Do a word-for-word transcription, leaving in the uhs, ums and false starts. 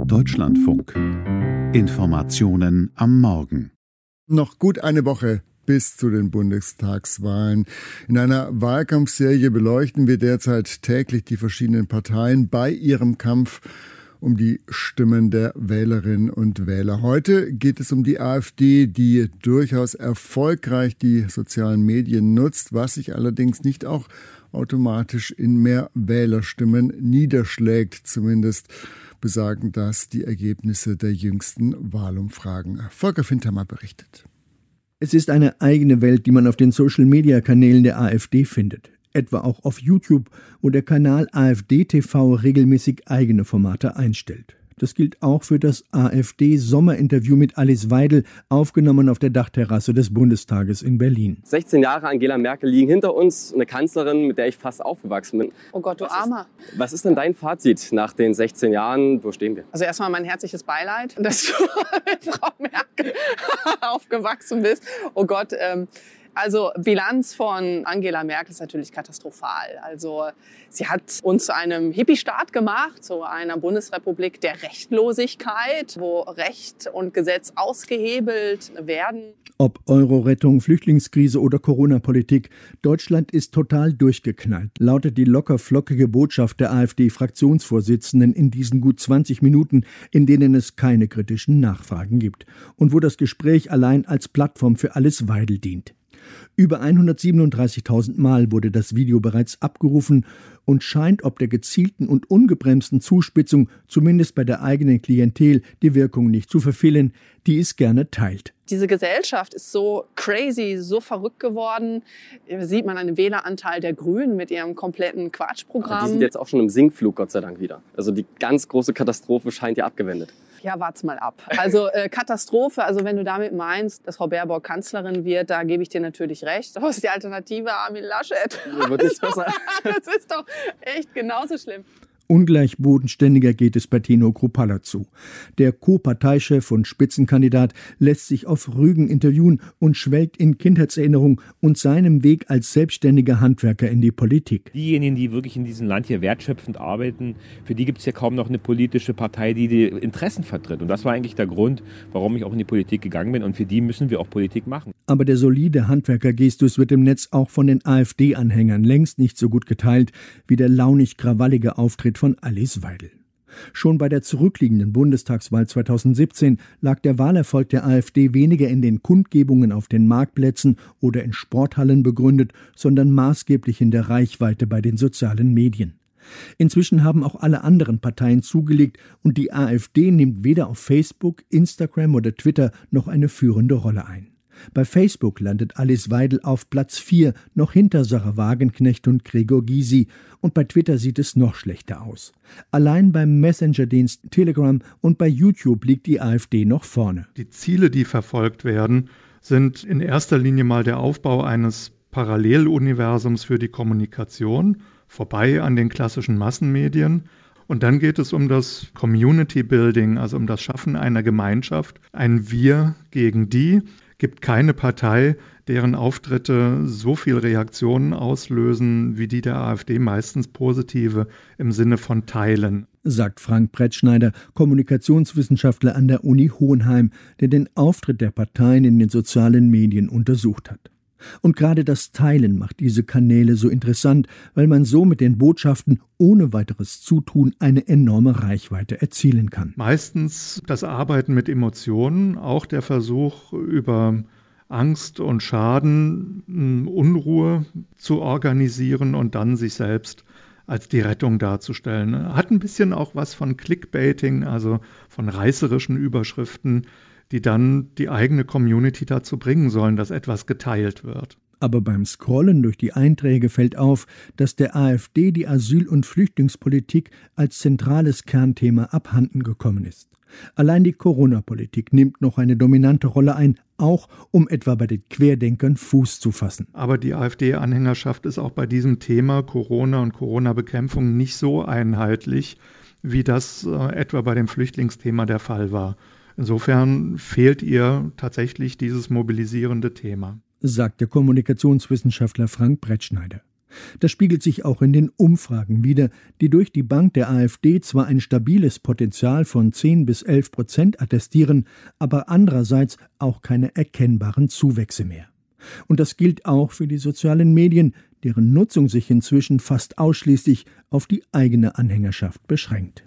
Deutschlandfunk. Informationen am Morgen. Noch gut eine Woche bis zu den Bundestagswahlen. In einer Wahlkampfserie beleuchten wir derzeit täglich die verschiedenen Parteien bei ihrem Kampf um die Stimmen der Wählerinnen und Wähler. Heute geht es um die AfD, die durchaus erfolgreich die sozialen Medien nutzt, was sich allerdings nicht auch automatisch in mehr Wählerstimmen niederschlägt. Zumindest besagen das die Ergebnisse der jüngsten Wahlumfragen. Volker Fintermer berichtet. Es ist eine eigene Welt, die man auf den Social-Media-Kanälen der AfD findet. Etwa auch auf YouTube, wo der Kanal AfD T V regelmäßig eigene Formate einstellt. Das gilt auch für das AfD-Sommerinterview mit Alice Weidel, aufgenommen auf der Dachterrasse des Bundestages in Berlin. sechzehn Jahre Angela Merkel liegen hinter uns, eine Kanzlerin, mit der ich fast aufgewachsen bin. Oh Gott, du was Armer. Ist, was ist denn dein Fazit nach den sechzehn Jahren? Wo stehen wir? Also erstmal mein herzliches Beileid, dass du mit Frau Merkel aufgewachsen bist. Oh Gott, ähm, Also Bilanz von Angela Merkel ist natürlich katastrophal. Also sie hat uns zu einem Hippie-Staat gemacht, zu einer Bundesrepublik der Rechtlosigkeit, wo Recht und Gesetz ausgehebelt werden. Ob Euro-Rettung, Flüchtlingskrise oder Corona-Politik, Deutschland ist total durchgeknallt, lautet die locker-flockige Botschaft der AfD-Fraktionsvorsitzenden in diesen gut zwanzig Minuten, in denen es keine kritischen Nachfragen gibt und wo das Gespräch allein als Plattform für Alice Weidel dient. Über hundertsiebenunddreißigtausend Mal wurde das Video bereits abgerufen und scheint ob der gezielten und ungebremsten Zuspitzung, zumindest bei der eigenen Klientel, die Wirkung nicht zu verfehlen, die es gerne teilt. Diese Gesellschaft ist so crazy, so verrückt geworden. Sieht man einen Wähleranteil der Grünen mit ihrem kompletten Quatschprogramm. Aber die sind jetzt auch schon im Sinkflug, Gott sei Dank wieder. Also die ganz große Katastrophe scheint ja abgewendet. Ja, wart's mal ab. Also äh, Katastrophe, also wenn du damit meinst, dass Frau Baerbock Kanzlerin wird, da gebe ich dir natürlich recht. Aber ist die Alternative Armin Laschet? Ja, wird nichts besser. Das ist doch echt genauso schlimm. Ungleich bodenständiger geht es bei Tino Kruppalla zu. Der Co-Parteichef und Spitzenkandidat lässt sich auf Rügen interviewen und schwelgt in Kindheitserinnerung und seinem Weg als selbstständiger Handwerker in die Politik. Diejenigen, die wirklich in diesem Land hier wertschöpfend arbeiten, für die gibt es ja kaum noch eine politische Partei, die die Interessen vertritt. Und das war eigentlich der Grund, warum ich auch in die Politik gegangen bin. Und für die müssen wir auch Politik machen. Aber der solide Handwerkergestus wird im Netz auch von den AfD-Anhängern längst nicht so gut geteilt wie der launig-krawallige Auftritt von Alice Weidel. Schon bei der zurückliegenden Bundestagswahl zweitausendsiebzehn lag der Wahlerfolg der AfD weniger in den Kundgebungen auf den Marktplätzen oder in Sporthallen begründet, sondern maßgeblich in der Reichweite bei den sozialen Medien. Inzwischen haben auch alle anderen Parteien zugelegt und die AfD nimmt weder auf Facebook, Instagram oder Twitter noch eine führende Rolle ein. Bei Facebook landet Alice Weidel auf Platz vier, noch hinter Sarah Wagenknecht und Gregor Gysi. Und bei Twitter sieht es noch schlechter aus. Allein beim Messenger-Dienst Telegram und bei YouTube liegt die AfD noch vorne. Die Ziele, die verfolgt werden, sind in erster Linie mal der Aufbau eines Paralleluniversums für die Kommunikation, vorbei an den klassischen Massenmedien. Und dann geht es um das Community Building, also um das Schaffen einer Gemeinschaft, ein Wir gegen die. Gibt keine Partei, deren Auftritte so viel Reaktionen auslösen wie die der AfD, meistens positive im Sinne von Teilen. Sagt Frank Brettschneider, Kommunikationswissenschaftler an der Uni Hohenheim, der den Auftritt der Parteien in den sozialen Medien untersucht hat. Und gerade das Teilen macht diese Kanäle so interessant, weil man so mit den Botschaften ohne weiteres Zutun eine enorme Reichweite erzielen kann. Meistens das Arbeiten mit Emotionen, auch der Versuch über Angst und Schaden, Unruhe zu organisieren und dann sich selbst als die Rettung darzustellen. Hat ein bisschen auch was von Clickbaiting, also von reißerischen Überschriften, die dann die eigene Community dazu bringen sollen, dass etwas geteilt wird. Aber beim Scrollen durch die Einträge fällt auf, dass der AfD die Asyl- und Flüchtlingspolitik als zentrales Kernthema abhanden gekommen ist. Allein die Corona-Politik nimmt noch eine dominante Rolle ein, auch um etwa bei den Querdenkern Fuß zu fassen. Aber die AfD-Anhängerschaft ist auch bei diesem Thema Corona und Corona-Bekämpfung nicht so einheitlich, wie das äh, etwa bei dem Flüchtlingsthema der Fall war. Insofern fehlt ihr tatsächlich dieses mobilisierende Thema, sagt der Kommunikationswissenschaftler Frank Brettschneider. Das spiegelt sich auch in den Umfragen wider, die durch die Bank der AfD zwar ein stabiles Potenzial von zehn bis elf Prozent attestieren, aber andererseits auch keine erkennbaren Zuwächse mehr. Und das gilt auch für die sozialen Medien, deren Nutzung sich inzwischen fast ausschließlich auf die eigene Anhängerschaft beschränkt.